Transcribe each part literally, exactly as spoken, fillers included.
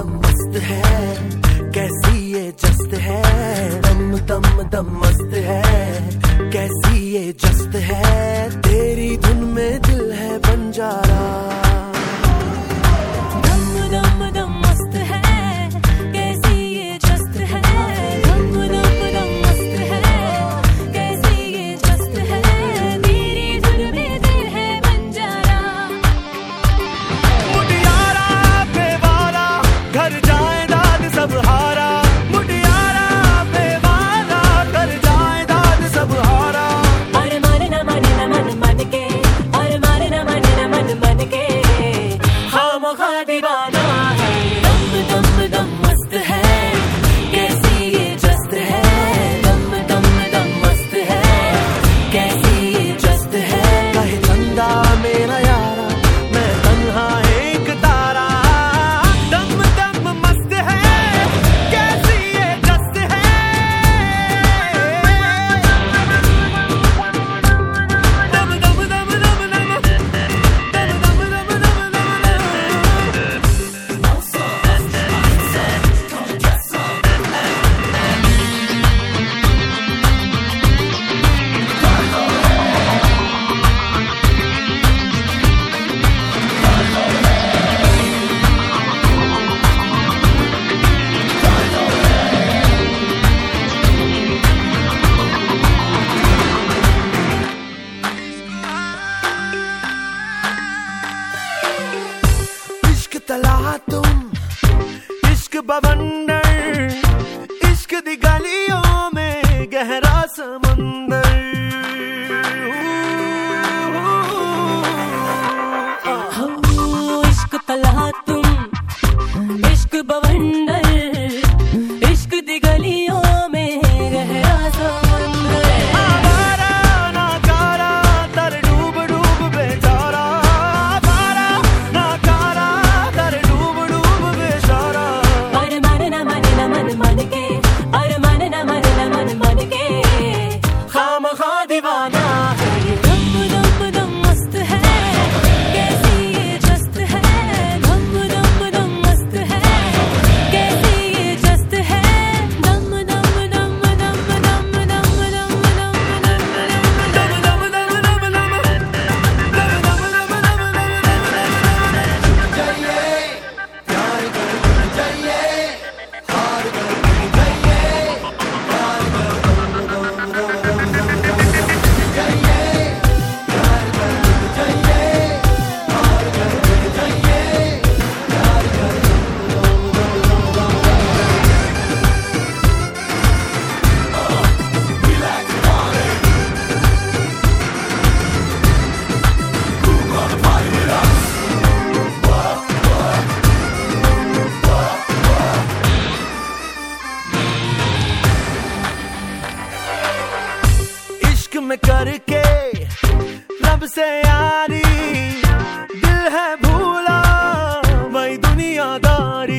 दम मस्त है, कैसी ये जस्त है। दम दम दम मस्त है, कैसी ये जस्त है। तेरी धुन में दिल है बंजारा। दम दम दम मस्त है, कैसी ये जस्त है। दम दम दम मस्त है, कैसी ये जस्त है। तेरी धुन में दिल है बंजारा। मुटियारा बेवारा घर जाए दाद सब हारा। मुटियारा बेवारा घर जाए दाद सब हारा। और माने ना माने ना मन मन के, और माने ना माने ना मन मन के। खामखा दीवाना है। दम दम दम मस्त है, कैसी ये जस्त है। दम दम दम मस्त है, कैसी ये जस्त है। कहे चंदा मेरा यारा, मैं तन्हा एक तारा। दम दम मस्त है, कैसी ये जस्त है। दम दम दम दम दम दम दम दम दम दम। इश्क तला तुम, इश्क बवंडर, इश्क दी गलियों में गहरा समंदर। हो इश्क तला तुम, इश्क बवंडर, इश्क दी गलियों में गहरा समंदर। आवारा नाकारा तर डूब डूब बेचारा। आवारा नाकारा तर डूब डूब बेचारा। और माने ना माने ना मन मन के, और माने ना माने ना मन मन के। खामखा दीवाना है। दम दम दम मस्त है, कैसी ये जस्त है। दम दम दम मस्त है, कैसी ये जस्त है। दम दम दम दम दम दम दम दम दम दम दम दम दम दम दम दम दम। जाइए प्यार कर जाइए, हार कर जाइए, प्यार कर दम दम दम दम दम। जाइए प्यार कर जाइए, हार कर जाइए, प्यार कर दम दम दम दम। इश्क में करके रब से यारी, दिल है भूला वही दुनियादारी।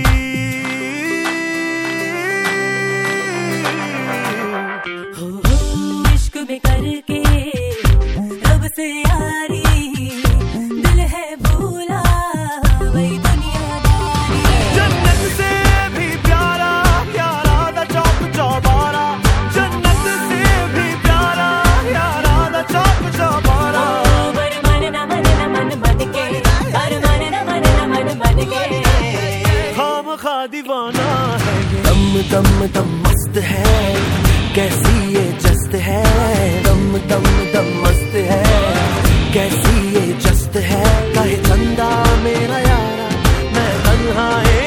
हो हो इश्क में करके रब से यारी, दिल है भूला वही दुनियादारी। जन्नत से भी प्यारा यारा दा चौक चौबारा। जन्नत से भी प्यारा यारा दा चौक चौबारा। और माने ना माने ना मन मन के, और माने ना माने ना मन मन के। खामखा दीवाना है। दम दम दम मस्त है, कैसी ये जस्त है। दम दम दम मस्त है, कैसी ये जस्त है। कहे चंदा मेरा यारा, मैं तन्हा एक